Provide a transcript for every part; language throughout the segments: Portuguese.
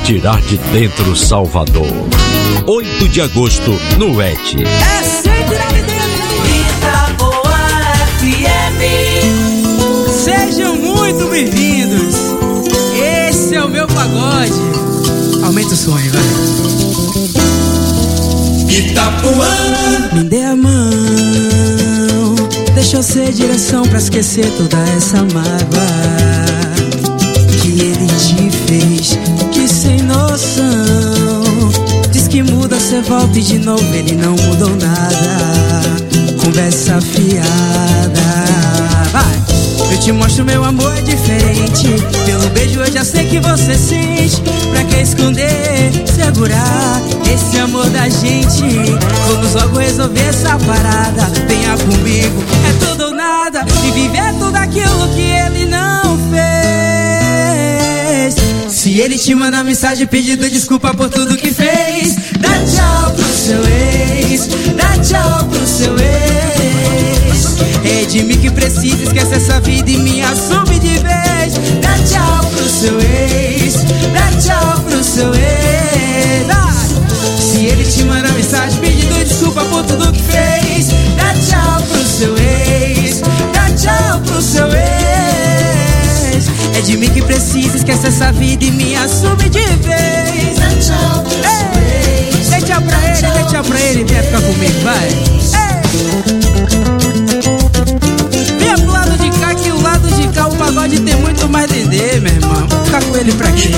tirar de dentro Salvador. 8 de agosto, no ET. É sempre na Itaboa FM. Sejam muito bem-vindos. Esse é o meu pagode. Aumenta o som aí, vai. Itapuã, me dê a mão, deixa eu ser direção pra esquecer toda essa mágoa que ele te fez, que sem noção. Diz que muda, cê volta e de novo ele não mudou nada. Conversa fiada, vai. Eu te mostro meu amor é diferente. Pelo beijo eu já sei que você sente. Pra que esconder, segurar esse amor da gente? Vamos logo resolver essa parada. Venha comigo, é tudo ou nada. E viver tudo aquilo que ele não fez. Se ele te mandar mensagem pedindo desculpa por tudo que fez, dá tchau pro seu ex, dá tchau pro seu ex. É de mim que precisa, esquece essa vida e me assume de vez. Dá tchau pro seu ex, dá tchau pro seu ex. Se ele te mandar mensagem pedindo desculpa por tudo que fez, dá tchau pro seu ex, dá tchau pro seu ex. É de mim que precisa, esquece essa vida e me assume de vez. Dá tchau pro seu ex, dê tchau pra ele, dê tchau pra ele, vem ficar comigo, vai. O pagode tem muito mais dendê, meu irmão. Vou ficar com ele pra quê?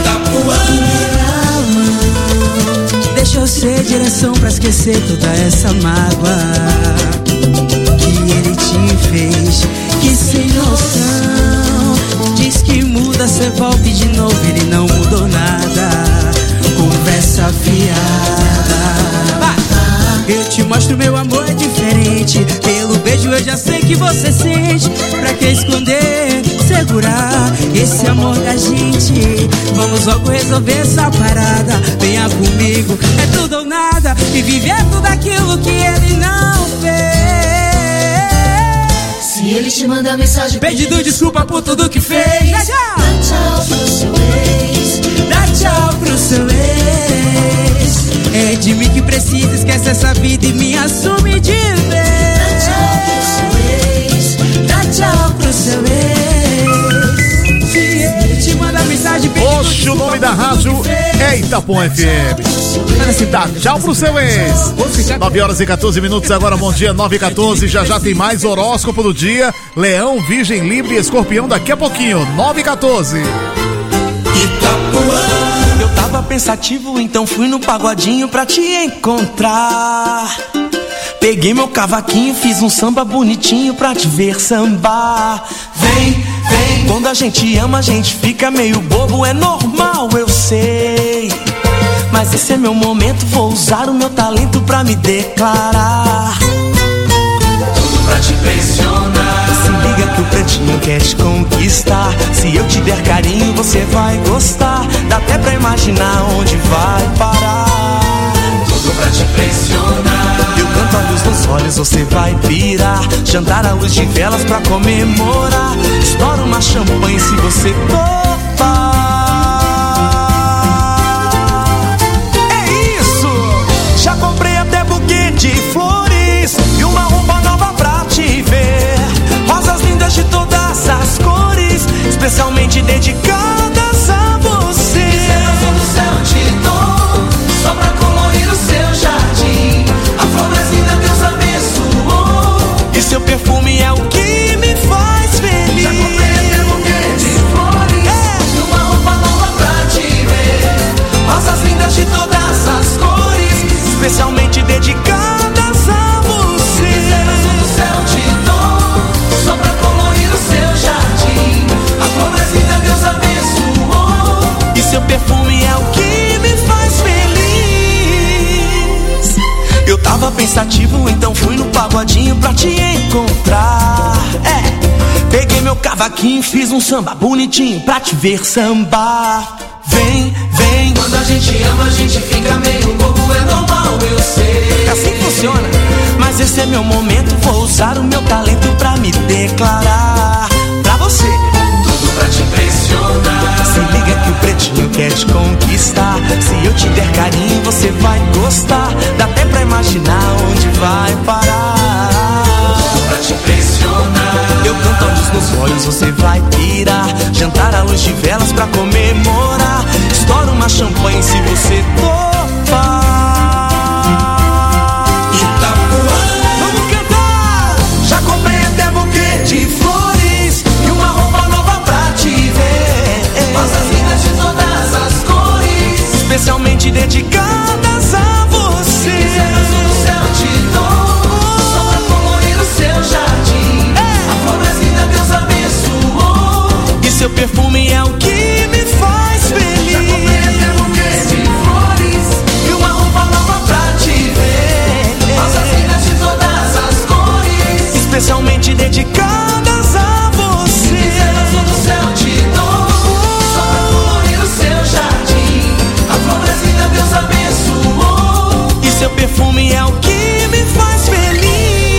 Deixa eu ser direção pra esquecer toda essa mágoa que ele te fez, que sem noção. Diz que muda, cê volta e de novo ele não mudou nada. Conversa fiada. Eu te mostro meu amor é diferente. Pelo beijo eu já sei que você sente. Pra que esconder, segurar esse amor da gente? Vamos logo resolver essa parada. Venha comigo, é tudo ou nada. E viver tudo aquilo que ele não fez. se ele te mandar mensagem pedindo desculpa por tudo que fez, dá tchau pro seu ex, dá tchau pro seu ex. É de mim que precisa, esquece essa vida e me assume de vez. Dá tchau pro seu ex. Se ele te mandar mensagem pedindo Oxe, o nome da rádio é Itapuã FM. Dá tchau pro seu ex. 9h14 agora, bom dia, 9h14. Já tem mais horóscopo do dia. Leão, Virgem, Libra e Escorpião daqui a pouquinho, 9h14. Itapuã. Eu tava pensativo, então fui no pagodinho pra te encontrar. Peguei meu cavaquinho, fiz um samba bonitinho pra te ver sambar. Vem, vem. Quando a gente ama, a gente fica meio bobo, é normal, eu sei. Mas esse é meu momento, vou usar o meu talento pra me declarar. Tudo pra te impressionar. Se liga que o pretinho quer te conquistar. Se eu te der carinho, você vai gostar. Dá até pra imaginar onde vai parar. Tudo pra te impressionar. Eu canto a luz nos olhos, você vai pirar. Jantar à luz de velas pra comemorar. Estoura uma champanhe se você topar. Já comprei até buquê de flores e uma roupa nova pra te ver. Rosas lindas de todas as cores, especialmente dedicadas a você. Estrelas do céu te dou, só pra colorir o seu jardim. A flor mais linda Deus abençoou, e seu perfume é o que me faz feliz. Já comprei até buquê de flores e uma roupa nova pra te ver. Rosas lindas de todas as cores, especialmente dedicadas a você. Estrelas do céu te dou, só pra colorir o seu jardim. A flor mais linda Deus abençoou, e seu perfume é o que me faz feliz. Eu tava pensativo, então fui no pagodinho pra te encontrar. Peguei meu cavaquinho, fiz um samba bonitinho pra te ver sambar. Vem, vem. Quando a gente ama, a gente fica meio bobo, é normal, eu sei. É assim que funciona. Mas esse é meu momento, vou usar o meu talento pra me declarar. Pra você, tudo pra te impressionar. se liga que o pretinho quer te conquistar. nos olhos você vai pirar. Jantar à luz de velas pra comemorar. Estoura uma champanhe se você topar. Itapuã, vamos cantar! Já comprei até buquê de flores e uma roupa nova pra te ver. Rosas lindas de todas as cores, especialmente dedicadas a você. Azul do céu te dou, só pra colorir o seu jardim. A flor mais linda Deus abençoou, e seu perfume é o que me faz feliz. Já comprei até buquê de flores e uma roupa nova pra te ver. Rosas lindas de todas as cores, especialmente dedicadas a você. Azul do céu te dou, só pra colorir o seu jardim. A flor mais linda Deus abençoou, e seu perfume é o que me faz feliz.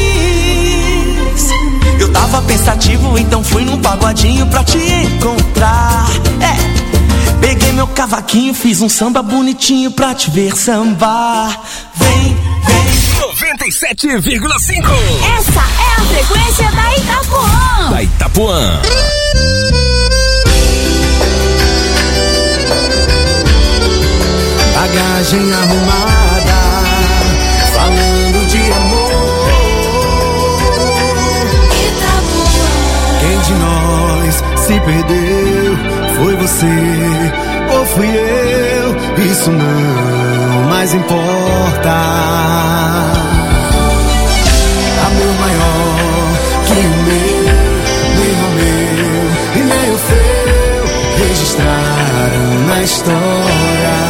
Eu tava pensativo, então fui num pagodinho pra te encontrar. Peguei meu cavaquinho, fiz um samba bonitinho pra te ver sambar. Vem, vem. 97,5. Essa é a frequência da Itapuã. Da Itapuã. Bagagem arrumada, falando de amor. Itapuã. Quem de nós se perdeu? Foi você ou fui eu? Isso não mais importa. Amor maior que o meu, nem o meu e nem o seu registraram na história.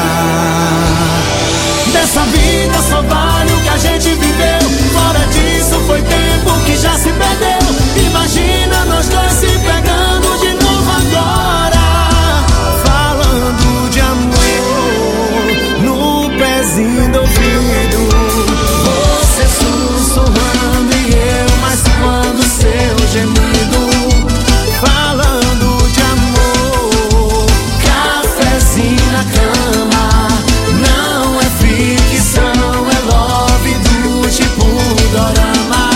Dessa vida só vale o que a gente viveu. Fora disso foi tempo que já se perdeu. Imagina nós dois se pegando de novo agora. Falando de amor no pezinho do ouvido. Você sussurrando e eu mascando seu gemido. Falando de amor, cafezinho na cama. Não é ficção, é love do tipo dorama.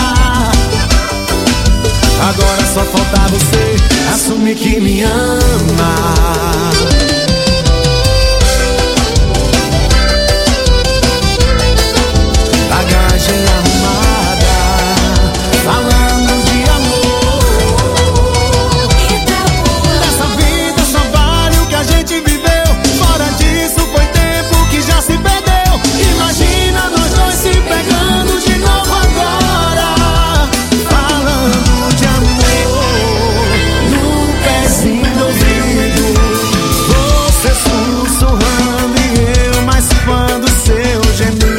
Agora só falta você assumir que me ama. Bagagem arrumada, falando de amor. Nessa vida só vale o que a gente viveu. Fora disso foi tempo que já se perdeu. Imagina nós dois se pegando de novo agora. Falando de amor no pezinho do ouvido. Você sussurrando e eu mascando seu gemido.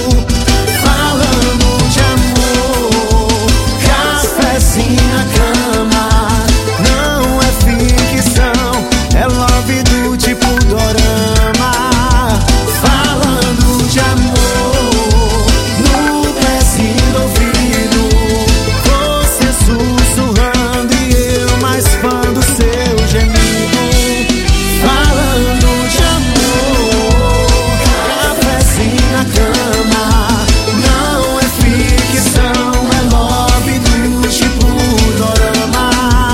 Falando de amor, cafezinho na cama. Não é ficção, é love do tipo dorama. Falando de amor no pezinho do ouvido. Você sussurrando e eu mascando seu gemido. Falando de amor, cafezinho na cama. Não é ficção, é love do tipo dorama.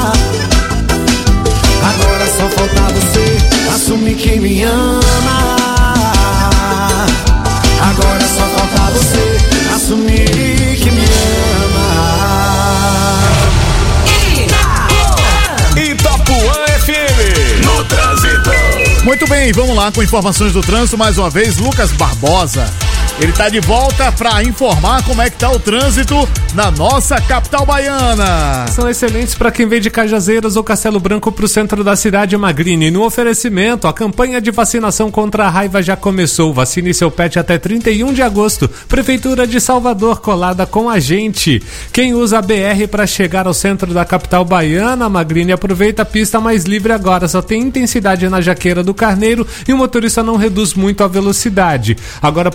Agora só falta você assumir que me ama. Agora só falta você assumir que me ama. Itapuã FM. No trânsito. Muito bem, vamos lá com informações do trânsito mais uma vez. Lucas Barbosa, ele tá de volta para informar como é que tá o trânsito na nossa capital baiana. São excelentes para quem vem de Cajazeiras ou Castelo Branco para o centro da cidade. Magrini. No oferecimento, a campanha de vacinação contra a raiva já começou. Vacine seu pet até 31 de agosto. Prefeitura de Salvador, colada com a gente. Quem usa a BR para chegar ao centro da capital baiana, Magrini, aproveita a pista mais livre agora. Só tem intensidade na Jaqueira do Carneiro e o motorista não reduz muito a velocidade. Agora, para você que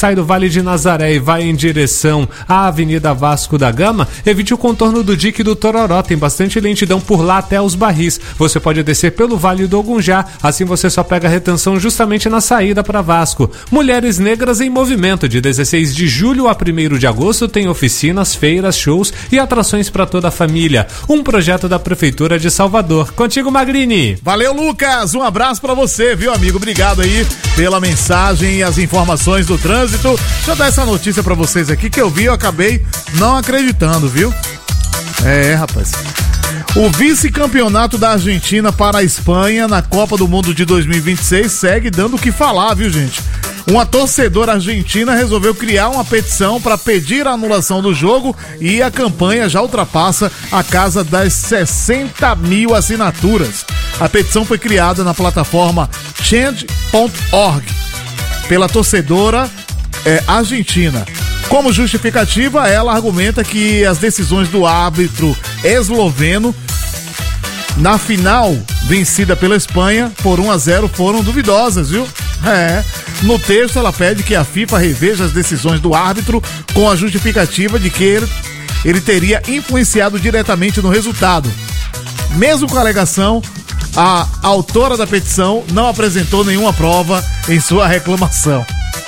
sai do Vale de Nazaré e vai em direção à Avenida Vasco da Gama, evite o contorno do dique do Tororó, tem bastante lentidão por lá até os Barris. Você pode descer pelo Vale do Ogunjá, assim você só pega a retenção justamente na saída para Vasco. Mulheres Negras em Movimento, de 16 de julho a 1º de agosto, tem oficinas, feiras, shows e atrações para toda a família. Um projeto da Prefeitura de Salvador. Contigo, Magrini. Valeu, Lucas. Um abraço pra você, viu, amigo? Obrigado aí pela mensagem e as informações do trânsito. Deixa eu dar essa notícia pra vocês aqui que eu vi e eu acabei não acreditando, viu? Rapaz. O vice-campeonato da Argentina para a Espanha na Copa do Mundo de 2026 segue dando o que falar, viu, gente? Uma torcedora argentina resolveu criar uma petição para pedir a anulação do jogo e a campanha já ultrapassa a casa das 60 mil assinaturas. A petição foi criada na plataforma change.org pela torcedora argentina. Como justificativa, ela argumenta que as decisões do árbitro esloveno na final vencida pela Espanha por 1-0 foram duvidosas, viu? No texto ela pede que a FIFA reveja as decisões do árbitro com a justificativa de que ele teria influenciado diretamente no resultado. Mesmo com a alegação, a autora da petição não apresentou nenhuma prova em sua reclamação.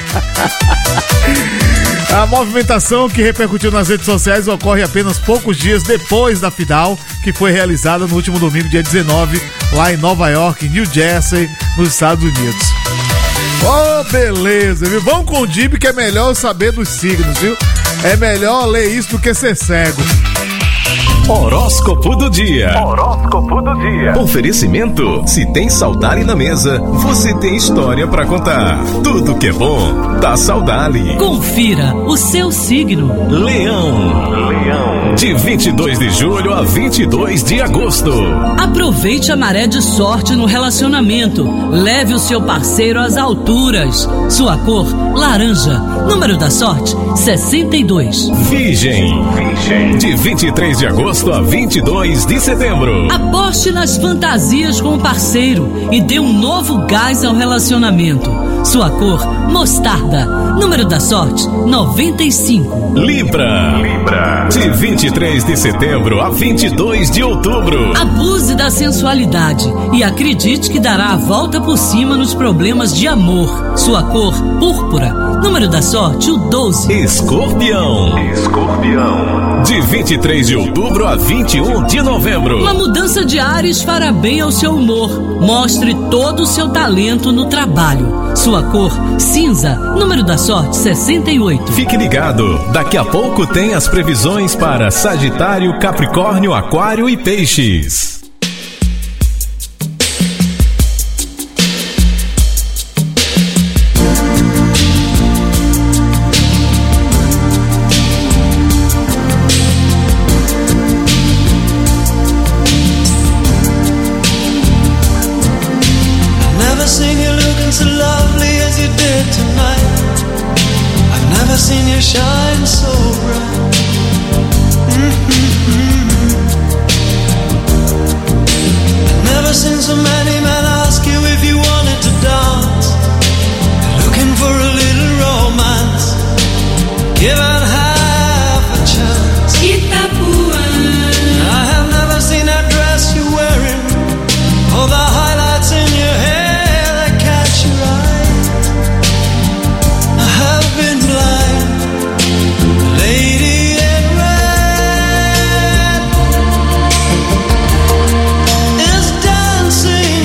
A movimentação que repercutiu nas redes sociais ocorre apenas poucos dias depois da final, que foi realizada no último domingo, dia 19, lá em Nova York, New Jersey, nos Estados Unidos. Beleza, viu? Vamos com o Dib, que é melhor saber dos signos, viu? É melhor ler isso do que ser cego. Horóscopo do dia. Horóscopo do dia. Oferecimento: se tem Saudade na mesa, você tem história pra contar. Tudo que é bom, tá Saudade. Confira o seu signo. Leão. De 22 de julho a 22 de agosto. Aproveite a maré de sorte no relacionamento. Leve o seu parceiro às alturas. Sua cor, laranja. Número da sorte, 62. Virgem. De 23 de agosto a 22 de setembro. Aposte nas fantasias com o parceiro e dê um novo gás ao relacionamento. Sua cor, mostarda. Número da sorte, 95. Libra. De 23 de setembro a 22 de outubro. Abuse da sensualidade e acredite que dará a volta por cima nos problemas de amor. Sua cor, púrpura. Número da sorte, o 12. Escorpião. De 23 de outubro a 21 de novembro. Uma mudança de ares fará bem ao seu humor. Mostre todo o seu talento no trabalho. Sua cor, cinza. Número da sorte, 68. Fique ligado, daqui a pouco tem as previsões para Sagitário, Capricórnio, Aquário e Peixes. Shine so bright. I've never seen so many men ask you if you wanted to dance. Looking for a little romance, given half a chance. I have never seen that dress you're wearing, or the highlights in your hair that catch your eye. I have been blind. Lady in red is dancing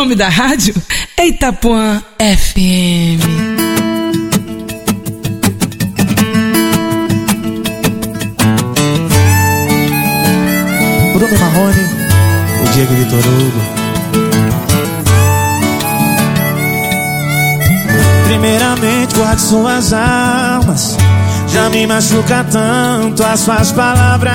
nome da rádio é Itapuã FM. Bruno Marrone, o Diego Vitor Hugo. Primeiramente guarde suas armas, já me machuca tanto as suas palavras.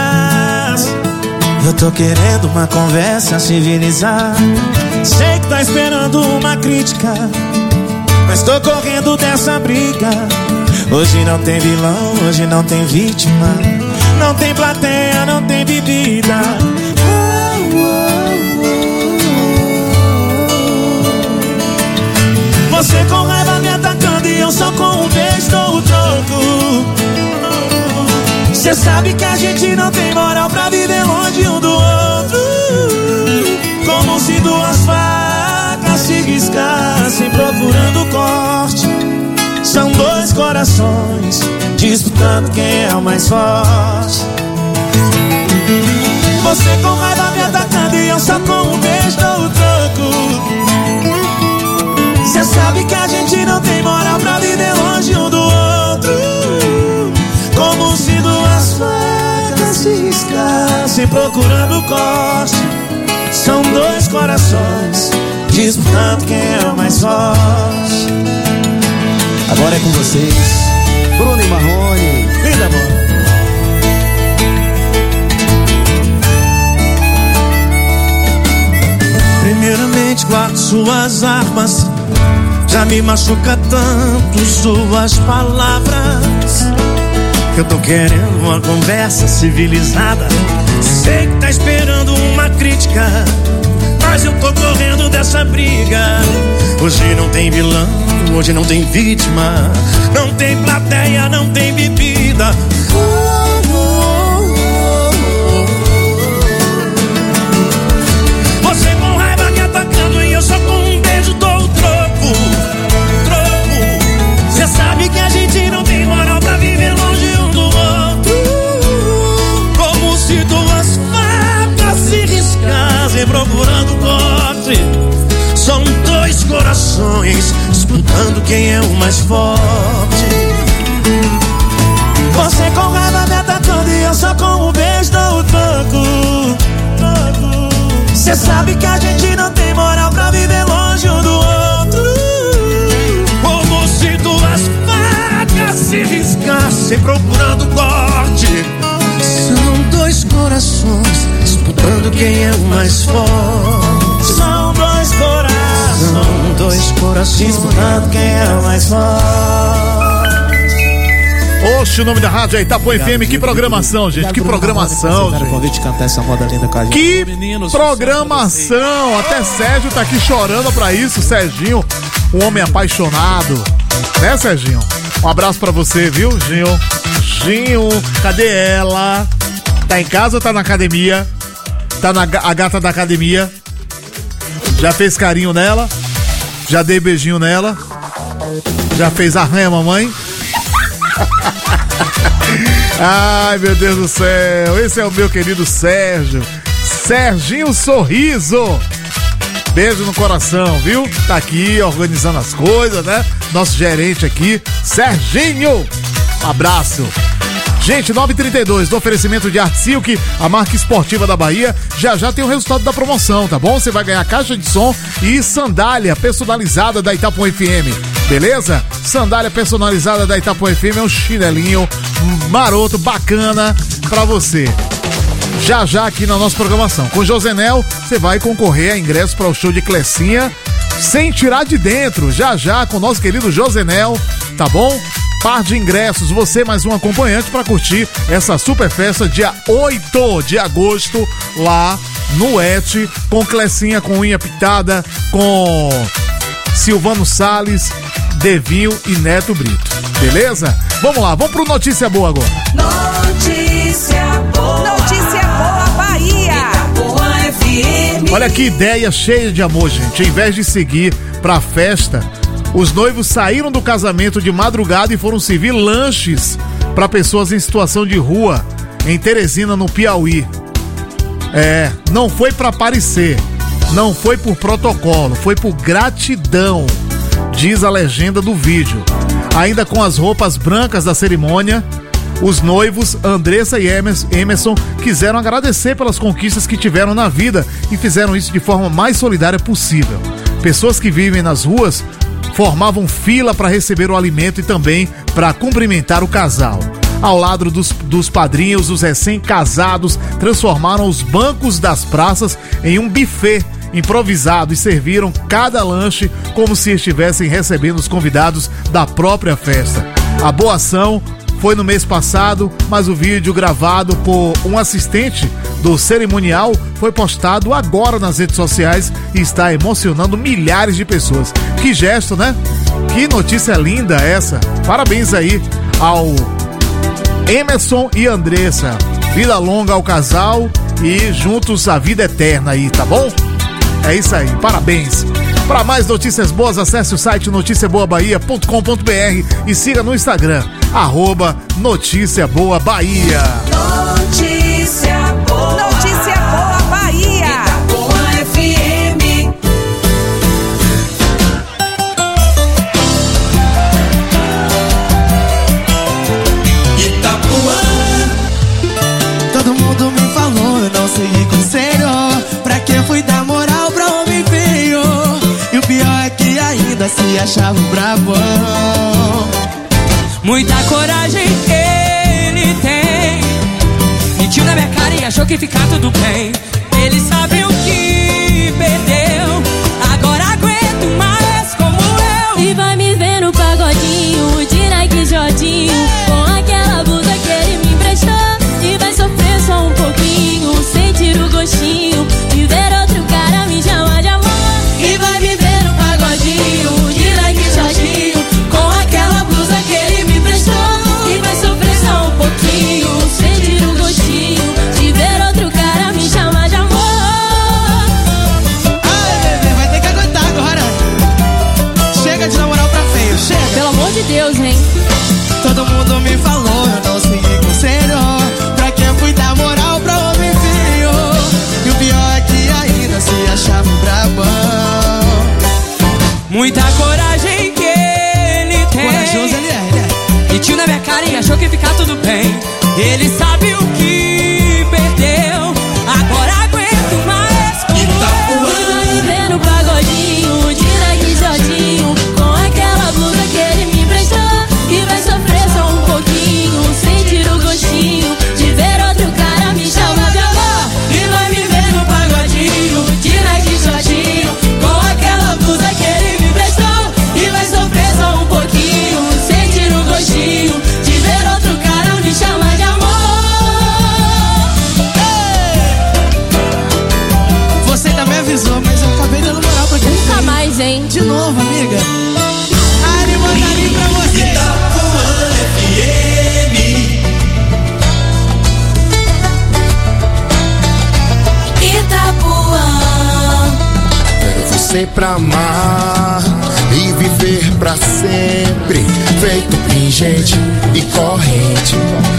Eu tô querendo uma conversa civilizada. Sei que tá esperando uma crítica, mas tô correndo dessa briga. Hoje não tem vilão, hoje não tem vítima, não tem plateia, não tem bebida. Você com raiva me atacando e eu só com um beijo dou o troco. Cê sabe que a gente não tem moral pra viver longe um do outro. Como se duas facas se riscassem procurando corte. São dois corações disputando quem é o mais forte. Você com raiva me atacando e eu só com um beijo dou o troco. Cê sabe que a gente não tem moral pra viver longe um do outro. Como se duas facas se riscassem procurando corte. São dois corações disputando quem é o mais forte. Agora é com vocês, Bruno e Marrone. Linda, amor. Primeiramente guarde suas armas, já me machuca tanto suas palavras. Eu tô querendo uma conversa civilizada. Sei que tá esperando uma crítica, mas eu tô correndo dessa briga. Hoje não tem vilão, hoje não tem vítima, não tem plateia, não tem bebida. Você com raiva me atacando e eu só com um beijo dou o troco. Cê sabe que a gente não tem moral pra viver longe um do outro. Como se duas facas se riscassem procurando corte. São dois corações disputando quem é o mais forte. Você com raiva me atacando e eu só com um beijo dou o troco. Cê sabe que a gente não tem moral pra viver longe um do outro. Como se duas facas se riscassem procurando corte. São dois corações disputando quem é o mais forte. São dois corações disputando quem é o mais forte. Oxe, o nome da rádio é Itapuã FM. Que programação, gente. Que programação, gente. Convite cantar essa moda linda com a gente. Que programação. Até Sérgio tá aqui chorando pra isso. Serginho, um homem apaixonado. Né, Serginho? Um abraço pra você, viu, Ginho? Ginho, cadê ela? Tá em casa ou tá na academia? Tá a gata da academia? Já fez carinho nela? Já dei beijinho nela? Já fez arranha, mamãe? Ai, meu Deus do céu. Esse é o meu querido Sérgio. Serginho Sorriso. Beijo no coração, viu? Tá aqui organizando as coisas, né? Nosso gerente aqui, Serginho. Um abraço. Gente, 9h32, do oferecimento de Art Silk, a marca esportiva da Bahia. Já tem o resultado da promoção, tá bom? Você vai ganhar caixa de som e sandália personalizada da Itapuã FM, beleza? Sandália personalizada da Itapuã FM é um chinelinho maroto, bacana pra você. Já aqui na nossa programação. Com Josenel, você vai concorrer a ingresso para o show de Clecinha sem tirar de dentro. Já com o nosso querido Josenel, tá bom? Par de ingressos, você mais um acompanhante para curtir essa super festa dia 8 de agosto lá no ET, com Clecinha com unha pintada, com Silvano Salles, Devinho e Neto Brito, beleza? Vamos lá, vamos pro Notícia Boa agora. Notícia boa Bahia. Itapuã FM. Olha que ideia cheia de amor, gente. Em vez de seguir pra festa, os noivos saíram do casamento de madrugada e foram servir lanches para pessoas em situação de rua em Teresina, no Piauí. Não foi para aparecer, Não foi por protocolo, foi por gratidão, diz a legenda do vídeo. Ainda com as roupas brancas da cerimônia, os noivos, Andressa e Emerson, quiseram agradecer pelas conquistas que tiveram na vida e fizeram isso de forma mais solidária possível. Pessoas que vivem nas ruas formavam fila para receber o alimento e também para cumprimentar o casal. Ao lado dos padrinhos, os recém-casados transformaram os bancos das praças em um buffet improvisado e serviram cada lanche como se estivessem recebendo os convidados da própria festa. A boa ação foi no mês passado, mas o vídeo gravado por um assistente do cerimonial foi postado agora nas redes sociais e está emocionando milhares de pessoas. Que gesto, né? Que notícia linda essa. Parabéns aí ao Emerson e Andressa. Vida longa ao casal e juntos a vida eterna aí, tá bom? É isso aí, parabéns. Para mais notícias boas, acesse o site noticiaboabahia.com.br e siga no Instagram, @Notícia Boa Bahia. Notícia boa Bahia. Itapuã FM. Itapuã. Todo mundo me falou, eu não segui conselho. Pra que fui dar moral pra homem feio? E o pior é que ainda se achava brabão. Muita coragem ele tem. Mentiu na minha cara e achou que ficar tudo bem. Ele sabe o que perdeu. Agora aguento mais como eu. E vai me ver no pagodinho de Nike Jordinho, com aquela blusa que ele me emprestou. E vai sofrer só um pouquinho, sentir o gostinho de ver outro cara me chamar de amor. E vai me ver no pagodinho de Nike Jordinho, com aquela blusa que ele me emprestou. E vai sofrer só um pouquinho, sentir o gostinho de ver outro cara me chamar de amor. Ai, bebê, vai ter que aguentar agora. Chega de namorar pra feio, chega. Pelo amor de Deus, hein? Todo mundo me falou, eu não segui conselho. Pra que fui dar moral pra homem feio? E o pior é que ainda se achava brabão. Muita coragem que ele tem. Corajoso ele é. Mentiu na minha cara e achou que ficar tudo bem. Ele sabe o que perdeu. Agora aguento mais como E vai me ver no pagodinho de Nike Jordinho, com aquela blusa que ele me emprestou. E vai sofrer só um pouquinho, sentir o gostinho de ver outro cara me chamar de amor. E vai me ver no pagodinho de Nike Jordinho, com aquela blusa que ele me emprestou. E vai sofrer só um pouquinho, sentir o gostinho de ver outro cara me chamar de amor. Você ainda me avisou, mas eu acabei dando moral pra quem Nunca fez. mais, hein? De novo, amiga. Ari, mandarinho pra você. Itapuã FM. Itapuã. Quero você pra amar e viver pra sempre, feito pingente e corrente.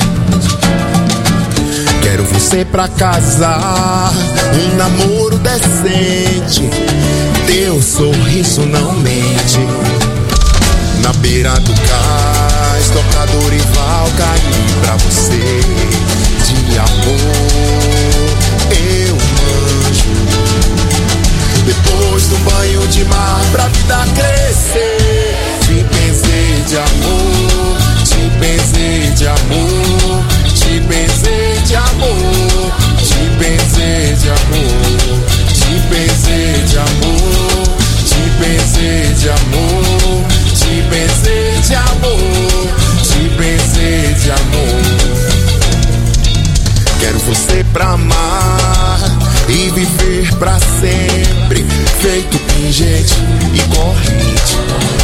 Quero você pra casar, um namoro decente. Teu sorriso não mente. Na beira do cais, toca Dorival, cair pra você. De amor, eu manjo. Depois do banho de mar, pra vida crescer. Te benzer de amor, te benzer de amor, te benzer de amor, te benzer de amor, te benzer de amor, te benzer de amor, te benzer de amor, te benzer de amor. Quero você pra amar e viver pra sempre, feito pingente e corrente.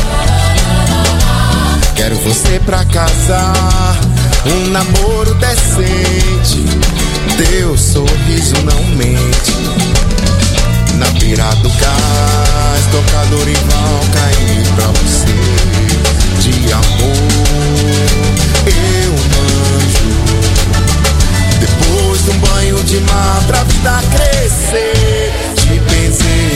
Quero você pra casar, um namoro decente. Teu sorriso não mente. Na beira do cais, toca Dorival, cair pra você. De amor, eu manjo. Depois de um banho de mar, pra vida crescer. Te benzer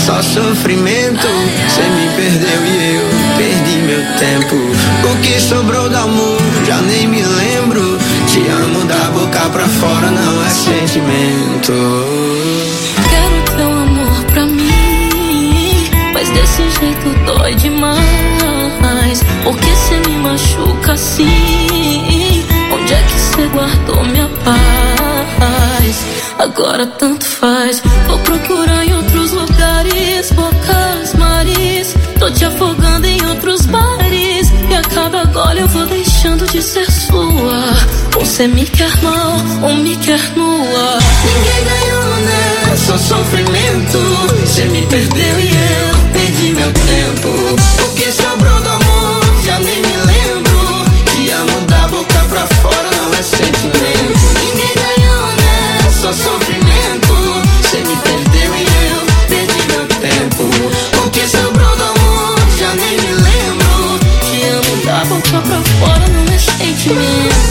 só sofrimento. Cê me perdeu e eu perdi meu tempo. O que sobrou do amor, já nem me lembro. Te amo da boca pra fora, não é sentimento. Quero teu amor pra mim, mas desse jeito dói demais. Porque cê me machuca assim? Onde é que cê guardou minha paz? Agora tanto faz. Vou procurar em outros lugares, bocas, mares. Tô te afogando em outros bares. E a cada gole eu vou deixando de ser sua. Ou cê me quer mal, ou me quer nua. Ninguém ganhou, né? Só sofrimento. Cê me perdeu e eu perdi meu tempo. O que sobrou do amor, já nem me lembro. Te amo da boca pra fora, não é sentimento. Ninguém ganhou, né? Só sofrimento. Cê me perdeu e eu perdi meu tempo. O que sobrou do amor, já nem me lembro. Te amo da boca pra fora, não é sentimento.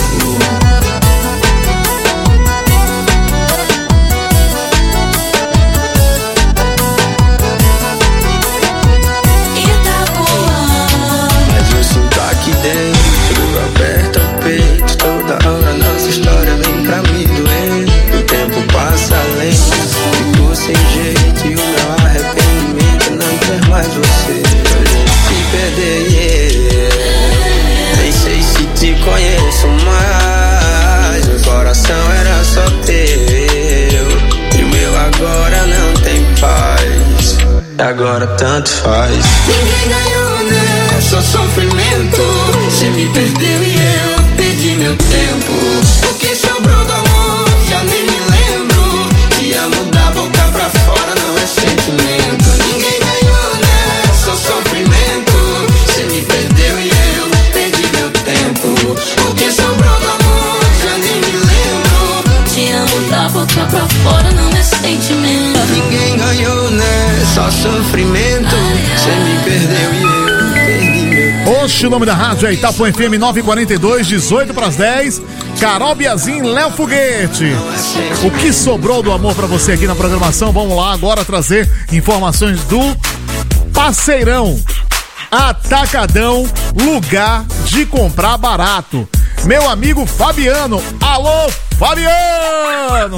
Aperta o peito, toda hora nossa história vem pra me doer. O tempo passa lento, ficou sem jeito. E o meu arrependimento não ter mais você. Se perder, yeah. Nem sei se te conheço mais. O coração era só teu, e o meu agora não tem paz. Agora tanto faz. Ninguém ganhou, né? Só sofrimento. Cê me perdeu e eu perdi meu tempo. O que sobrou do amor, já nem me lembro. Te amo da boca pra fora, não é sentimento. Ninguém ganhou, né? Só sofrimento. Cê me perdeu e eu perdi meu tempo. O que sobrou do amor, já nem me lembro. Te amo da boca pra fora, não é sentimento. Ninguém ganhou, né? Só sofrimento. Cê me perdeu e eu perdi meu tempo. Oxe, o nome da rádio é Itapuã FM 942, 18 para as 10. Carol Biazin, Léo Foguete. O que sobrou do amor pra você aqui na programação? Vamos lá agora trazer informações do Parceirão Atacadão, lugar de comprar barato. Meu amigo Fabiano. Alô, Fabiano!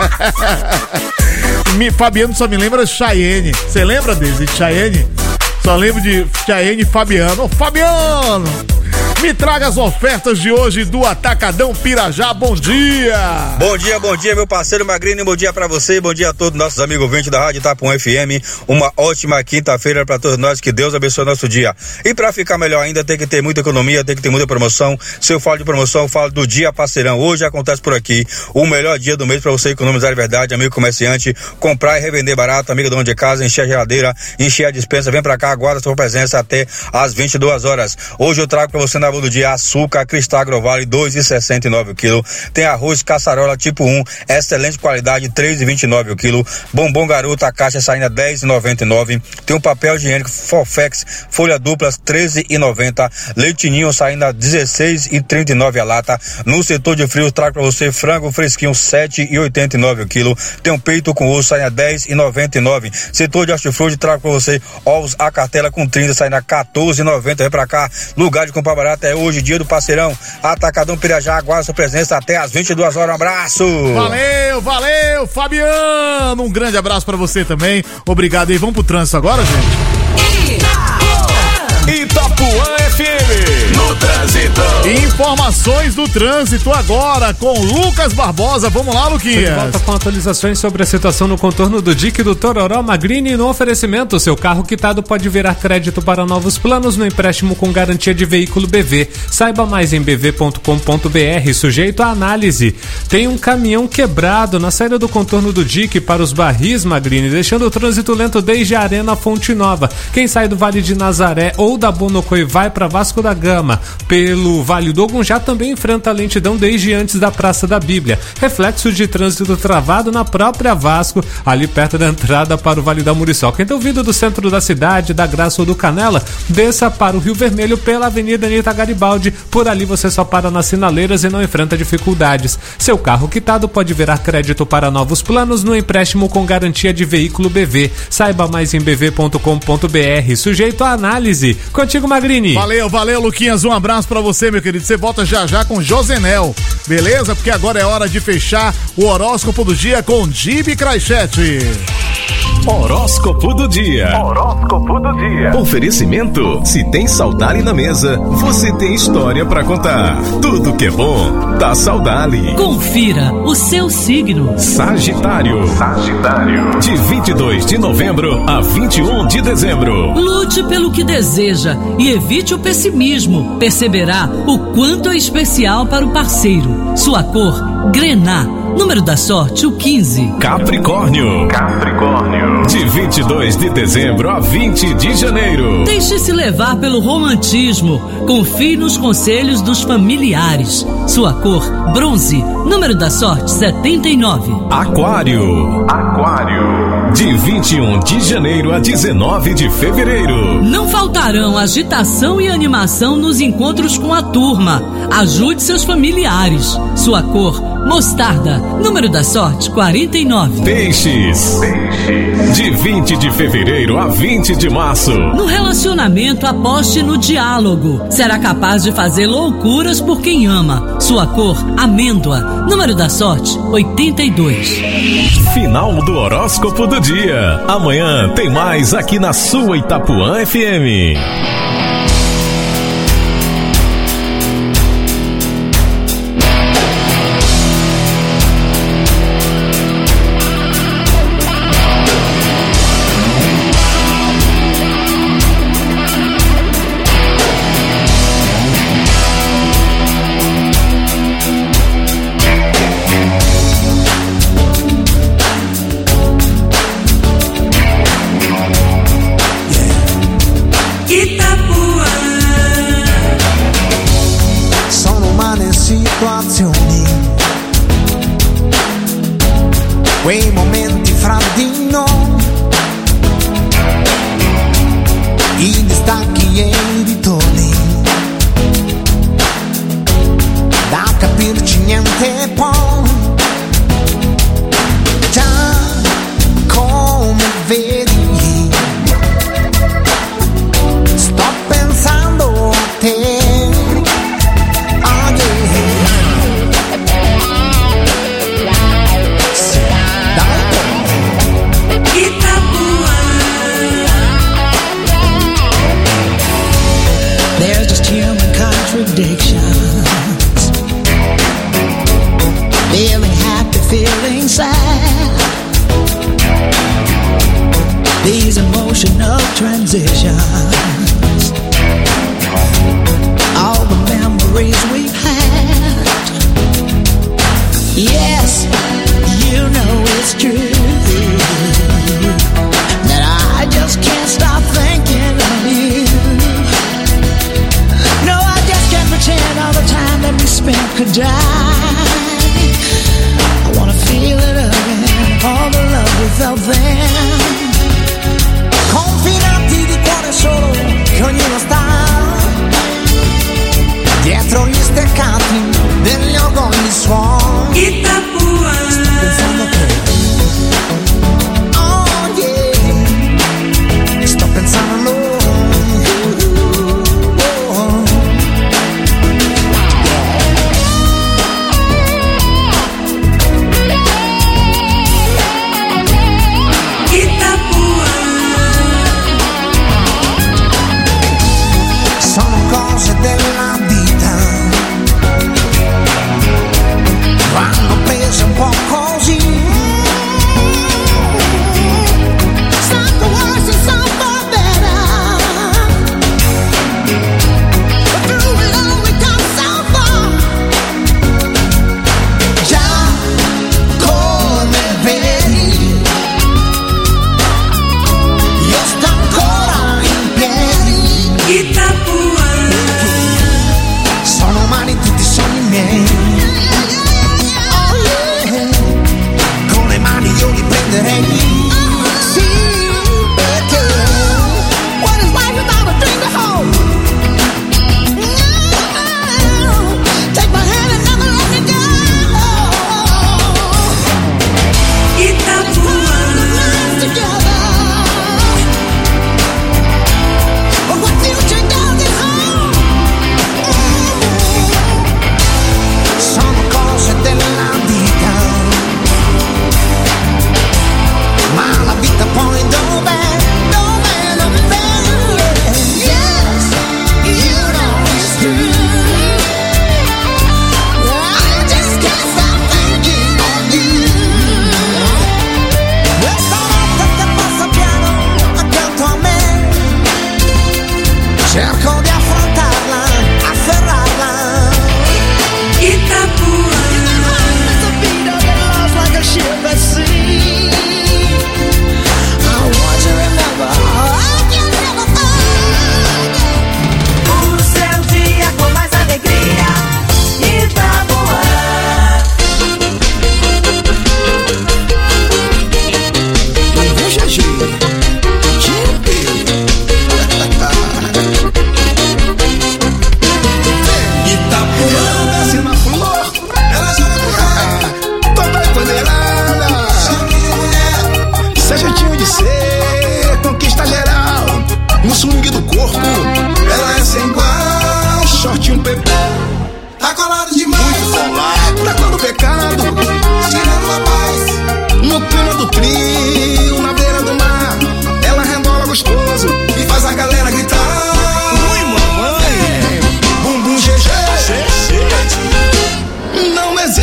Fabiano só me lembra de Chayenne. Você lembra desse de Chayenne? Só lembro de Chayenne e Fabiano. Ô, Fabiano, me traga as ofertas de hoje do Atacadão Pirajá. Bom dia! Bom dia, meu parceiro Magrini. Bom dia pra você, bom dia a todos nossos amigos ouvintes da Rádio Itapuã FM. Uma ótima quinta-feira pra todos nós, que Deus abençoe nosso dia. E pra ficar melhor ainda, tem que ter muita economia, tem que ter muita promoção. Se eu falo de promoção, eu falo do Dia Parceirão. Hoje acontece por aqui o melhor dia do mês pra você economizar de verdade, amigo comerciante, comprar e revender barato, amigo dono de casa, encher a geladeira, encher a despensa. Vem pra cá, aguarda sua presença até às 22 horas. Hoje eu trago pra você na do dia açúcar Cristal Agrovale 2,69 o quilo. Tem arroz caçarola tipo 1, excelente qualidade, 3,29 o quilo. Bombom garoto, a caixa saindo a 10,99. Tem um papel higiênico Forfex folha duplas 13,90. Leitinho saindo a 16,39 a lata. No setor de frios trago pra você frango fresquinho 7,89 o quilo. Tem um peito com osso saindo a 10,99. Setor de hortifruti trago pra você ovos a cartela com 30 saindo a 14,90. Vem pra cá, lugar de comprar barato é hoje, dia do Parceirão Atacadão Pirajá. Aguarda sua presença até às 22 horas. Um abraço! Valeu, Fabiano! Um grande abraço pra você também. Obrigado aí. Vamos pro trânsito agora, gente? Itapuã FM no trânsito. Informações do trânsito agora com Lucas Barbosa. Vamos lá, Luquinhas. De volta com atualizações sobre a situação no contorno do Dique do Tororó. Magrini no oferecimento. Seu carro quitado pode virar crédito para novos planos no empréstimo com garantia de veículo BV. Saiba mais em bv.com.br. Sujeito à análise. Tem um caminhão quebrado na saída do contorno do Dique para os Barris, Magrini, deixando o trânsito lento desde a Arena Fonte Nova. Quem sai do Vale de Nazaré ou da Bonocô e vai para Vasco da Gama pelo Vale do Ogunjá também enfrenta lentidão desde antes da Praça da Bíblia. Reflexo de trânsito travado na própria Vasco, ali perto da entrada para o Vale da Muriçoca. Então, vindo do centro da cidade, da Graça ou do Canela, desça para o Rio Vermelho pela Avenida Anita Garibaldi. Por ali você só para nas sinaleiras e não enfrenta dificuldades. Seu carro quitado pode virar crédito para novos planos no empréstimo com garantia de veículo BV. Saiba mais em bv.com.br. Sujeito à análise. Contigo, Magrini. Valeu, Luquinhas. Um abraço pra você, meu querido. Você volta já com Josenel, beleza? Porque agora é hora de fechar o horóscopo do dia com Gibi Craichete. Horóscopo do dia. Oferecimento: se tem Saudade na mesa, você tem história pra contar. Tudo que é bom, tá Saudade. Confira o seu signo. Sagitário. De 22 de novembro a 21 de dezembro. Lute pelo que deseja e evite o pessimismo. Perceberá o quanto é especial para o parceiro. Sua cor, grená. Número da sorte, o 15. Capricórnio. De 22 de dezembro a 20 de janeiro. Deixe-se levar pelo romantismo. Confie nos conselhos dos familiares. Sua cor, bronze. Número da sorte, 79. Aquário. De 21 de janeiro a 19 de fevereiro. Não faltarão agitação e animação nos encontros com a turma. Ajude seus familiares. Sua cor, mostarda. Número da sorte, 49. Peixes. De 20 de fevereiro a 20 de março. No relacionamento, aposte no diálogo. Será capaz de fazer loucuras por quem ama. Sua cor, amêndoa. Número da sorte, 82. Final do horóscopo do dia. Amanhã tem mais aqui na sua Itapuã FM. Quei momenti fra di noi, i distacchi e i ritorni, da capirci niente poi, già come vedi, sto pensando a te. Contradictions, feeling happy, feeling sad, these emotional transitions, all the memories we've had. Yes, you know it's true that I just can't stop thinking of you. Pretend all the time that we spent could die. I wanna feel it again, all the love we felt then. Confinati di cuore solo, che ognuno sta dietro gli steccati degli orgogli suoni. Itapuã. Sto pensando a te. Oh yeah, sto pensando a loro. Della vita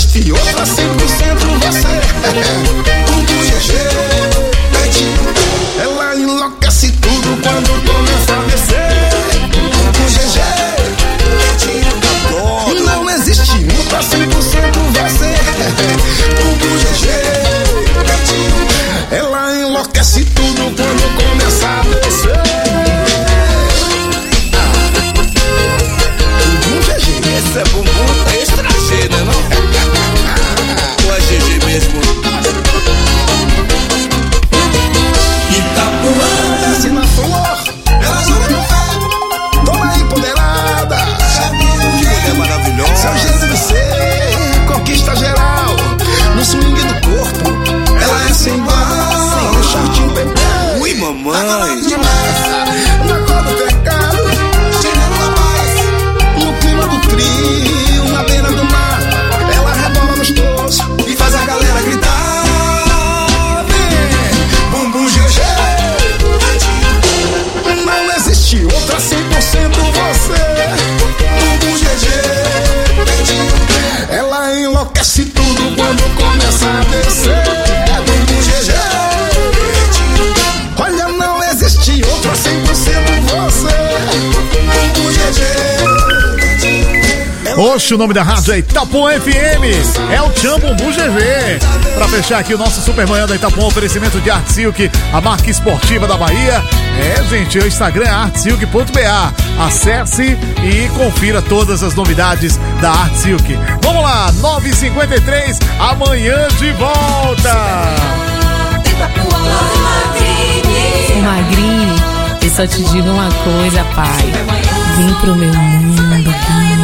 existe outra 100% você. Bumbum GG, ela enlouquece tudo quando começa a descer. Bumbum GG, não existe outra 100% você. Bumbum GG, ela enlouquece tudo quando começa a descer. Esse é bumbum extra G, né não? Ou é GG mesmo? Itapuã, desce na flor, ela joga no pé, toma empoderada. Que mulher maravilhosa. Seu jeito de ser, conquista geral. No swing do corpo, ela é sem igual. No shortinho pepé, ui mamãe. Na cor do pecado, no clima do trio, na beira do mar, ela rebola gostoso e faz a galera gritar. Vem, bumbum GG, não existe outra 100% você. Bumbum GG, ela enlouquece tudo quando começa a descer. Bumbum GG, olha, não existe outra 100% você. Bumbum GG. Oxe, o nome da rádio é Itapuã FM, é o Tchan Bumbum GG. Pra fechar aqui o nosso Super Manhã da Itapuã, oferecimento de Art Silk, a marca esportiva da Bahia. Gente, o Instagram é artsilk.ba. Acesse e confira todas as novidades da Art Silk. Vamos lá, 9h53, amanhã de volta. Ô Magrini, eu só te digo uma coisa, pai. Vem pro meu mundo.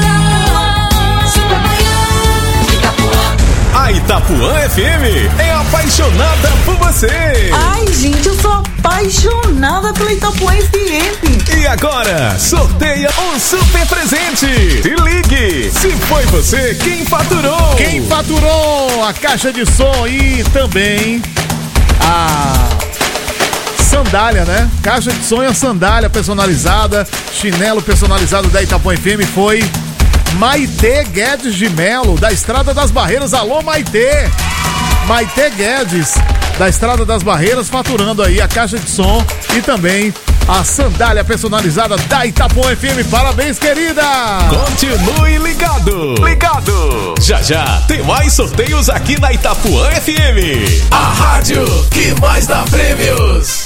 A Itapuã FM é apaixonada por você. Ai, gente, eu sou apaixonada pela Itapuã FM. E agora, sorteia um super presente. Se ligue, se foi você quem faturou. Quem faturou a caixa de som e também a sandália, né? Caixa de som e a sandália personalizada, chinelo personalizado da Itapuã FM foi Maitê Guedes de Melo, da Estrada das Barreiras. Alô, Maitê! Maitê Guedes, da Estrada das Barreiras, faturando aí a caixa de som e também a sandália personalizada da Itapuã FM. Parabéns, querida! Continue ligado! Ligado! Já já tem mais sorteios aqui na Itapuã FM. A rádio que mais dá prêmios.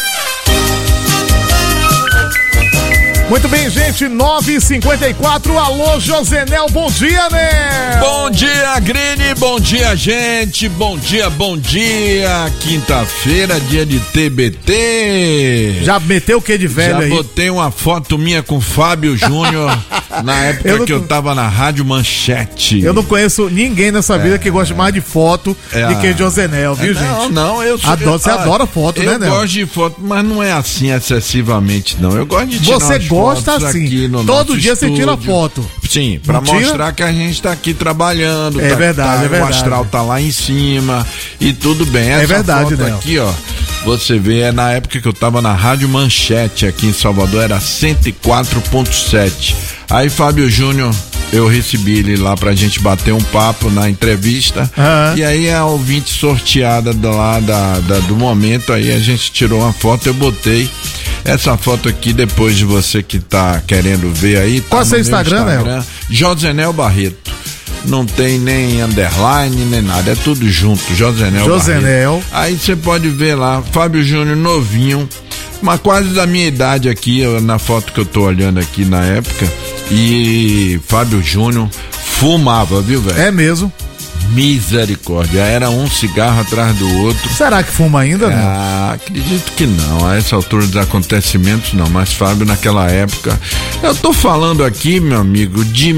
Muito bem, gente, 9h54, alô, Josenel, bom dia, né? Bom dia, Grini, bom dia, gente, bom dia, quinta-feira, dia de TBT. Já meteu o que de velho aí? Já botei uma foto minha com Fábio Júnior na época que eu tava na Rádio Manchete. Eu não conheço ninguém nessa vida que gosta mais de foto do que Josenel, viu, gente? Não, você adora foto, né, Nel? Eu gosto de foto, mas não é assim excessivamente, não. Eu gosto de tirar Você gosta assim, todo dia você tira foto. Sim, pra mostrar que a gente tá aqui trabalhando. É verdade. O astral tá lá em cima e tudo bem. Essa é verdade, foto aqui, ó, você vê, é na época que eu tava na Rádio Manchete aqui em Salvador, era 104.7. Aí Fábio Júnior, eu recebi ele lá pra gente bater um papo na entrevista. E aí a ouvinte sorteada do momento, aí a gente tirou uma foto, eu botei essa foto aqui depois de você que tá querendo ver aí. Tá. Qual é o seu Instagram, né? Josenel Barreto. Não tem nem underline, nem nada, é tudo junto, Josenel Barreto. Aí você pode ver lá, Fábio Júnior novinho, mas quase da minha idade aqui, na foto que eu tô olhando aqui na época. E Fábio Júnior fumava, viu, velho? É mesmo. Misericórdia, era um cigarro atrás do outro. Será que fuma ainda, não? Acredito que não, a essa altura dos acontecimentos não, mas Fábio naquela época, eu tô falando aqui, meu amigo, de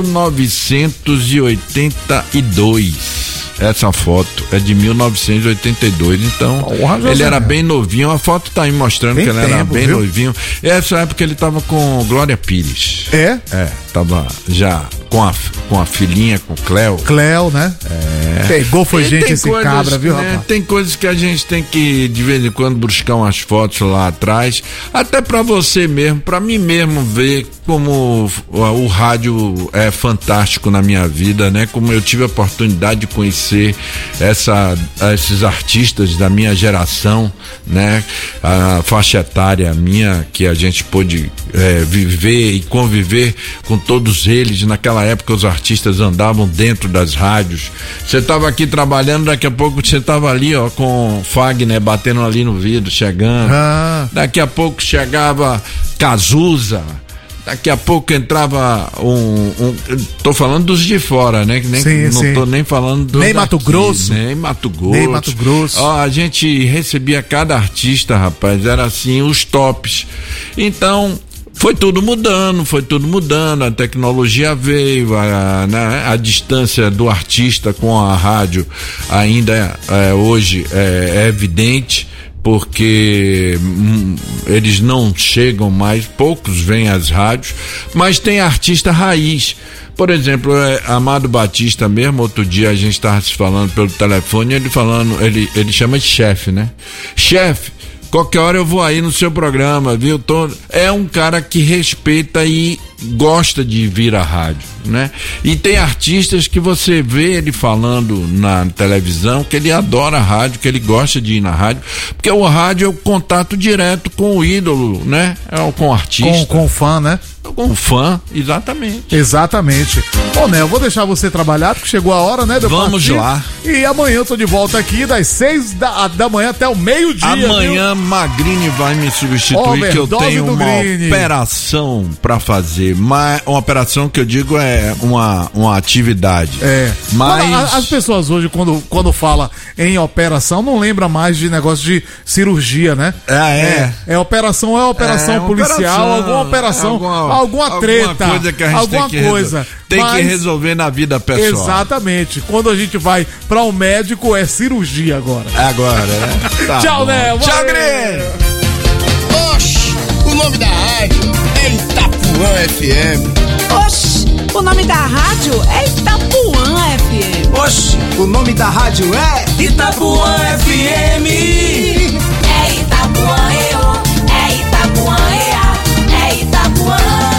1982. Essa foto é de 1982, então ele era bem novinho, a foto tá aí mostrando que ele era bem novinho. Essa época ele tava com Glória Pires. É, tava já com a filhinha, com Cleo. Cleo, né? Pegou foi gente esse coisas, cabra, viu, rapaz? Tem coisas que a gente tem que, de vez em quando, buscar umas fotos lá atrás, até pra você mesmo, pra mim mesmo ver como o rádio é fantástico na minha vida, né? Como eu tive a oportunidade de conhecer esses artistas da minha geração, né? A faixa etária minha, que a gente pôde viver e conviver com todos eles. Naquela época os artistas andavam dentro das rádios. Você estava aqui trabalhando, daqui a pouco você estava ali, ó, com Fagner batendo ali no vidro, chegando. Daqui a pouco chegava Cazuza. Daqui a pouco entrava tô falando dos de fora, né? Não tô nem falando dos nem Mato Grosso. Nem Mato Grosso. Ó, a gente recebia cada artista, rapaz, era assim, os tops. Então, foi tudo mudando, a tecnologia veio, a distância do artista com a rádio ainda hoje é evidente, porque eles não chegam mais, poucos vêm às rádios, mas tem artista raiz. Por exemplo, Amado Batista mesmo, outro dia a gente estava se falando pelo telefone, ele chama de chefe, né? Chefe, qualquer hora eu vou aí no seu programa, viu? É um cara que respeita e gosta de vir à rádio, né? E tem artistas que você vê ele falando na televisão que ele adora a rádio, que ele gosta de ir na rádio, porque o rádio é o contato direto com o ídolo, né? Com o artista. Com o fã, né? Com o fã, exatamente. Exatamente. Ô, Né, eu vou deixar você trabalhar, porque chegou a hora, né? Vamos lá. E amanhã eu tô de volta aqui das 6 da manhã até o meio-dia. Amanhã, viu? Magrini vai me substituir, que eu tenho uma operação pra fazer. Mas uma operação que eu digo é uma atividade. Mas as pessoas hoje, quando fala em operação, não lembra mais de negócio de cirurgia, né? Operação policial, alguma operação, alguma treta, alguma coisa que a gente tem que resolver na vida pessoal. Exatamente. Quando a gente vai pra um médico, é cirurgia agora. Agora, né? Tá tchau, né? Tchau, Grê! Oxi, o nome da rádio é Itapuã FM. Oxi, o nome da rádio é Itapuã FM. Oxi, o nome da rádio é Itapuã FM. É Itapuã, é Itapuã, é Itapuã.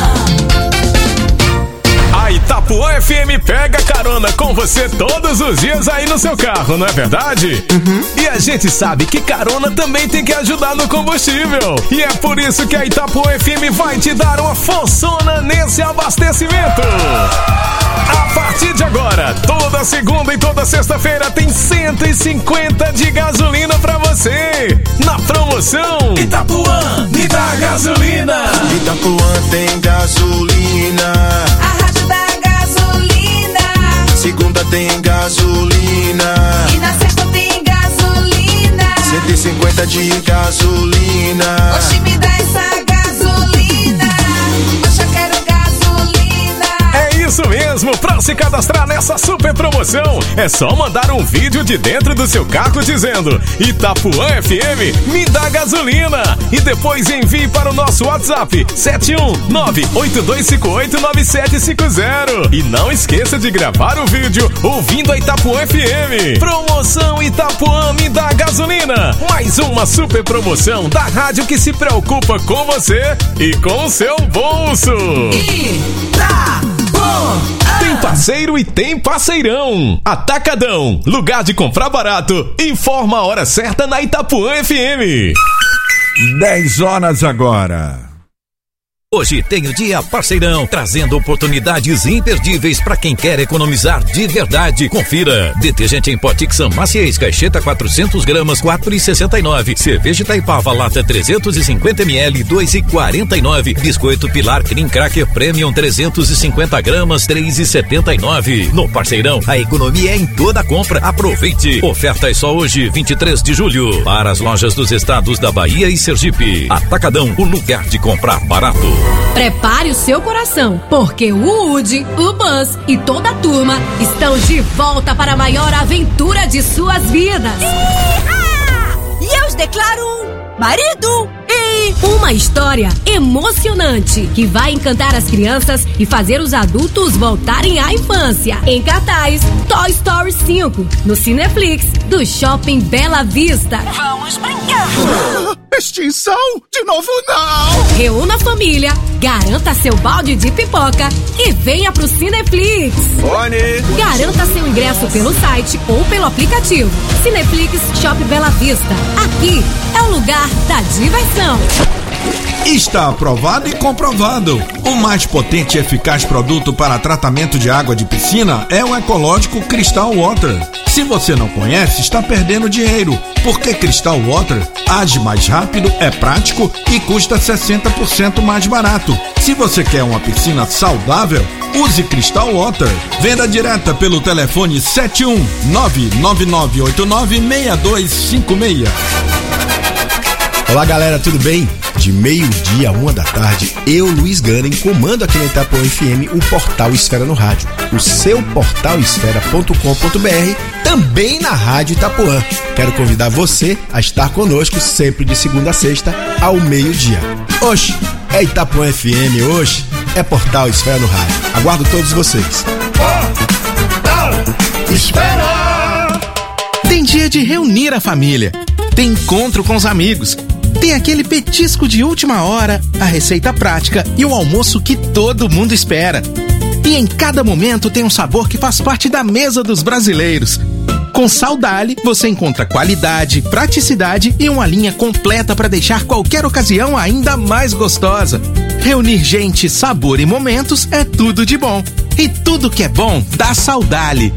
A Itapuã FM pega carona com você todos os dias aí no seu carro, não é verdade? E a gente sabe que carona também tem que ajudar no combustível. E é por isso que a Itapuã FM vai te dar uma forçona nesse abastecimento. A partir de agora, toda segunda e toda sexta-feira tem 150 de gasolina pra você. Na promoção Itapuã, me dá gasolina. Itapuã tem gasolina. A rádio da gasolina. Segunda tem gasolina. E na sexta tem gasolina. 150 de gasolina. Oxi, me dá essa gasolina. Oxi, eu quero gasolina. É isso mesmo, pra se cadastrar nessa super promoção, é só mandar um vídeo de dentro do seu carro dizendo Itapuã FM, me dá gasolina. E depois envie para o nosso WhatsApp 71982589750. E não esqueça de gravar o vídeo ouvindo a Itapuã FM. Promoção Itapuã, me dá gasolina. Mais uma super promoção da rádio que se preocupa com você e com o seu bolso. Tem parceiro e tem parceirão. Atacadão, lugar de comprar barato. Informa a hora certa na Itapuã FM. 10 horas agora. Hoje tem o Dia Parceirão, trazendo oportunidades imperdíveis para quem quer economizar de verdade. Confira. Detergente em pó Tixan Maciez, caixeta 400 gramas, 4,69. Cerveja Itaipava, lata 350 ml, 2,49. Biscoito Pilar Cream Cracker Premium, 350 gramas, 3,79. No Parceirão, a economia é em toda compra. Aproveite. Ofertas só hoje, 23 de julho. Para as lojas dos estados da Bahia e Sergipe. Atacadão, o lugar de comprar barato. Prepare o seu coração, porque o Woody, o Buzz e toda a turma estão de volta para a maior aventura de suas vidas. E eu os declaro um marido e uma história emocionante que vai encantar as crianças e fazer os adultos voltarem à infância. Em cartaz, Toy Story 5. 5, no Cineflix, do Shopping Bela Vista. Vamos brincar! Extinção? De novo não! Reúna a família, garanta seu balde de pipoca e venha pro Cineflix. Fone! Garanta seu ingresso pelo site ou pelo aplicativo. Cineflix Shopping Bela Vista. Aqui é o lugar da diversão. Está aprovado e comprovado. O mais potente e eficaz produto para tratamento de água de piscina é o ecológico Crystal Water. Se você não conhece, está perdendo dinheiro, porque Crystal Water age mais rápido, é prático e custa 60% mais barato. Se você quer uma piscina saudável, use Crystal Water. Venda direta pelo telefone 71999896256. Olá galera, tudo bem? De meio-dia a 1 da tarde, eu, Luiz Ganem, comando aqui na Itapuã FM o Portal Esfera no Rádio. O seu portalesfera.com.br, também na Rádio Itapuã. Quero convidar você a estar conosco sempre de segunda a sexta ao meio-dia. Oxe, é Itapuã FM, hoje é Portal Esfera no Rádio. Aguardo todos vocês. Portal Esfera! Tem dia de reunir a família, tem encontro com os amigos, tem aquele petisco de última hora, a receita prática e o almoço que todo mundo espera. E em cada momento tem um sabor que faz parte da mesa dos brasileiros. Com Saudale, você encontra qualidade, praticidade e uma linha completa para deixar qualquer ocasião ainda mais gostosa. Reunir gente, sabor e momentos é tudo de bom. E tudo que é bom dá Saudale.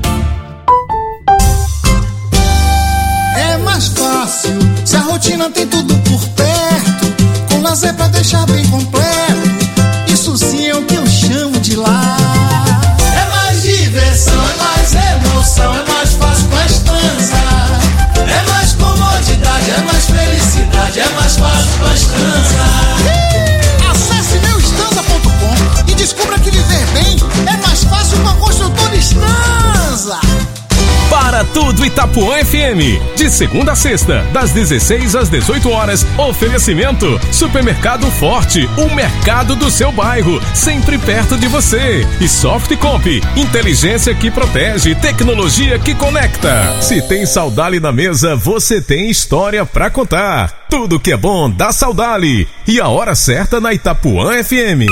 É mais fácil se a rotina tem tudo por perto, com lazer pra deixar bem completo. Isso sim é o que eu chamo de lar. É mais diversão, é mais emoção, é mais fácil com a Estanza. É mais comodidade, é mais felicidade, é mais fácil com a Estanza. Acesse meuestanza.com e descubra que viver bem é mais fácil com a construtora Estanza. Para tudo Itapuã FM, de segunda a sexta, das 16 às 18 horas, oferecimento Supermercado Forte, o mercado do seu bairro, sempre perto de você. E Softcomp, inteligência que protege, tecnologia que conecta. Se tem Saudale na mesa, você tem história pra contar. Tudo que é bom dá Saudale. E a hora certa na Itapuã FM.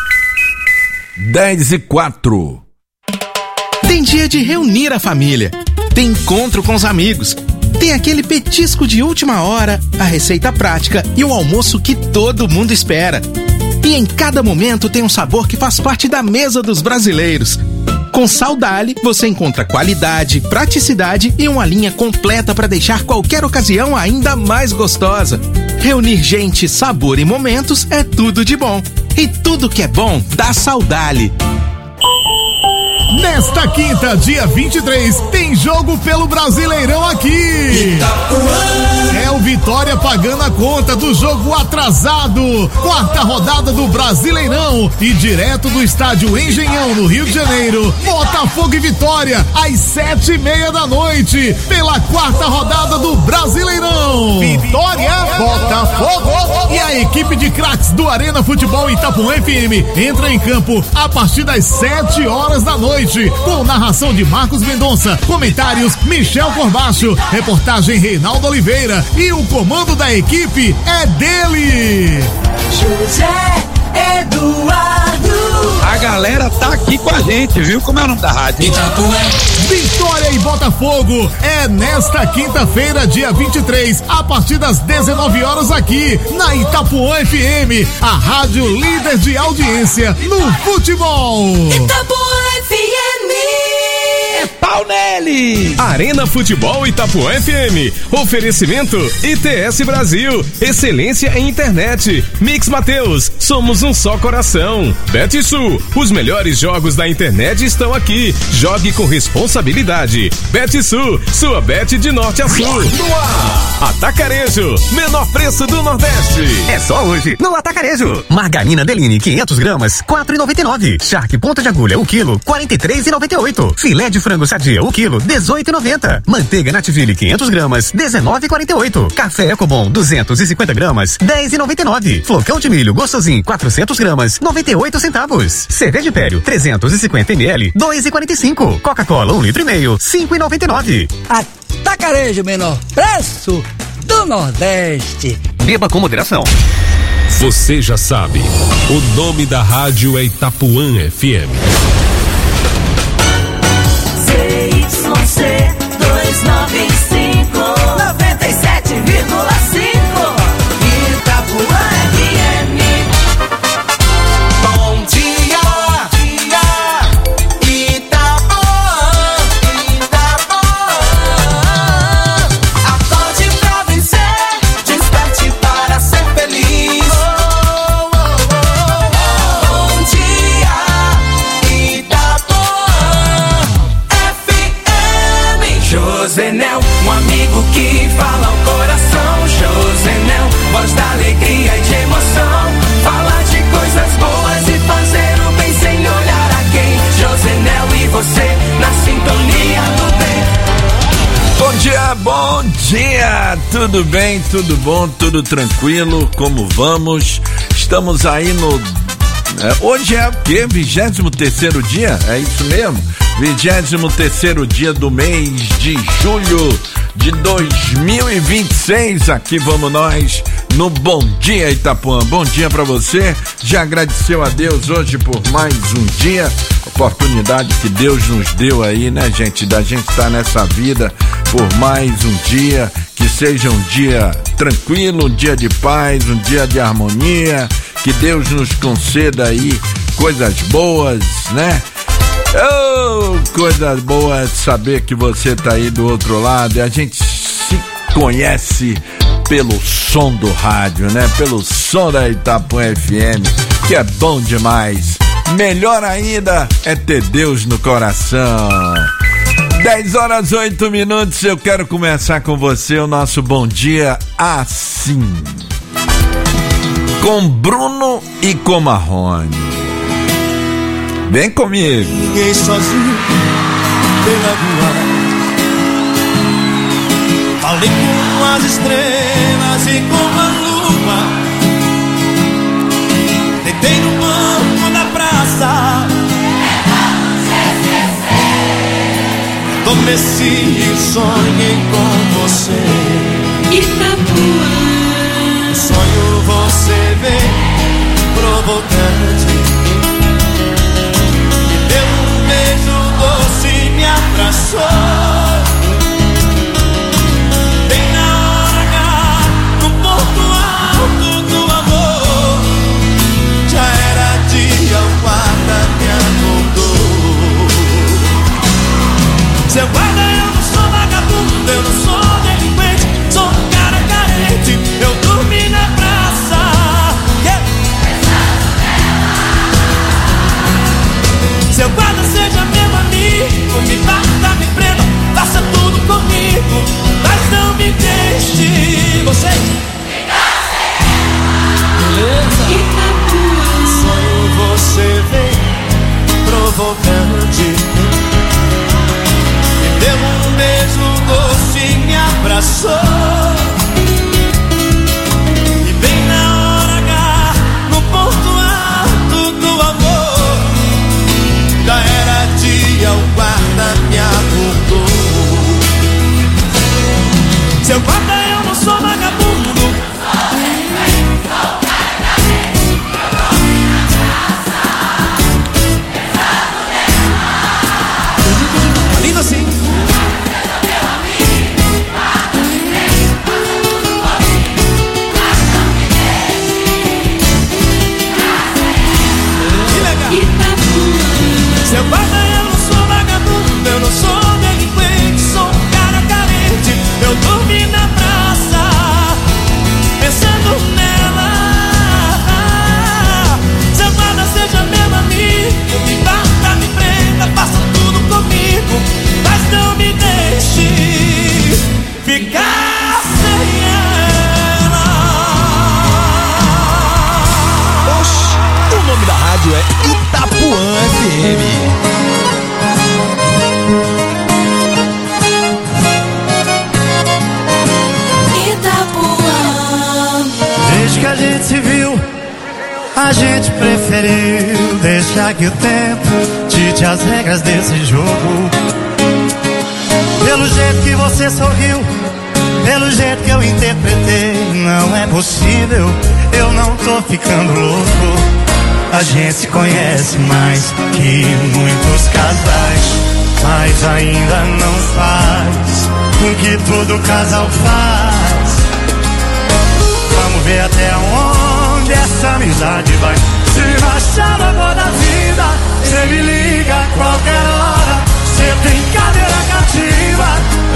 10:04. Tem dia de reunir a família, tem encontro com os amigos, tem aquele petisco de última hora, a receita prática e o almoço que todo mundo espera. E em cada momento tem um sabor que faz parte da mesa dos brasileiros. Com Saudale, você encontra qualidade, praticidade e uma linha completa para deixar qualquer ocasião ainda mais gostosa. Reunir gente, sabor e momentos é tudo de bom. E tudo que é bom dá Saudale. Nesta quinta, dia 23, tem jogo pelo Brasileirão aqui. É o Vitória pagando a conta do jogo atrasado. Quarta rodada do Brasileirão e direto do estádio Engenhão, no Rio de Janeiro. Botafogo e Vitória, às 7:30 da noite, pela quarta rodada do Brasileirão. Vitória, Botafogo. E a equipe de craques do Arena Futebol Itapuã FM entra em campo a partir das 7 horas da noite. Com narração de Marcos Mendonça, comentários Michel Corbacho, reportagem Reinaldo Oliveira e o comando da equipe é dele, José Eduardo. A galera tá aqui com a gente, viu? Como é o nome da rádio? Itapuã. Vitória e Botafogo é nesta quinta-feira, dia 23, a partir das 19 horas aqui na Itapuã FM, a rádio líder de audiência no futebol. Itapuã FM. É pau nele! Arena Futebol Itapuã FM. Oferecimento ITS Brasil. Excelência em internet. Mix Mateus. Somos um só coração. BetSul. Os melhores jogos da internet estão aqui. Jogue com responsabilidade. BetSul. Sua bet de norte a sul. No ar. Atacarejo. Menor preço do Nordeste. É só hoje no Atacarejo. Margarina Deline 500 gramas, R$ 4,99. Charque ponta de agulha, o quilo, R$ 43,98. Filé de frango sadia qualidade, o quilo 18,90. Manteiga Nativille 500 gramas 19,48. Café Ecobon 250 gramas 10,99. Flocão de milho Gostosinho 400 gramas 98 centavos. Cerveja Império 350 ml 2,45. Coca-Cola 1,5 litro 5,99. Atacarejo, menor preço do Nordeste. Beba com moderação. Você já sabe, o nome da rádio é Itapuã FM. ZYC 295 97,5 Itapuã FM. Bom dia, Itapuã, Itapuã. Acorde pra vencer, desperte para ser feliz. Bom dia, Itapuã FM. Josenel, um amigo que fala ao coração. Josenel, voz da alegria e de emoção. Falar de coisas boas e fazer o bem sem olhar a quem. Josenel e você na sintonia do bem. Bom dia, tudo bem, tudo bom, tudo tranquilo, como vamos? Estamos aí no... hoje é o quê? 23º dia? É isso mesmo? 23º dia do mês de julho de 2026, aqui vamos nós no Bom Dia Itapuã. Bom dia pra você, já agradeceu a Deus hoje por mais um dia, oportunidade que Deus nos deu aí, né, gente, da gente estar nessa vida por mais um dia, que seja um dia tranquilo, um dia de paz, um dia de harmonia, que Deus nos conceda aí coisas boas, né? Oh, coisa boa saber que você tá aí do outro lado, e a gente se conhece pelo som do rádio, né? Pelo som da Itapuã FM, que é bom demais. Melhor ainda é ter Deus no coração. 10h08, eu quero começar com você o nosso bom dia assim. Com Bruno e com Marrone. Vem comigo. Ninguém sozinho pela rua. Falei com as estrelas e com a lua. Deitei no banco da praça. Adormeci e sonhei com você. Itapuã. No sonho você vem provocante. Me deu um beijo doce e me abraçou. Bem na hora H, no ponto alto do amor. Já era dia, o guarda me acordou. Seu guarda, eu não sou vagabundo, eu não sou delinquente, sou um cara carente, eu dormi na praça. Yeah. A gente preferiu deixar que o tempo dite as regras desse jogo. Pelo jeito que você sorriu, pelo jeito que eu interpretei, não é possível, eu não tô ficando louco. A gente se conhece mais que muitos casais, mas ainda não faz o que todo casal faz. Vamos ver até onde essa amizade vai. Se achar o amor da vida, cê me liga a qualquer hora. Cê tem cadeira cativa,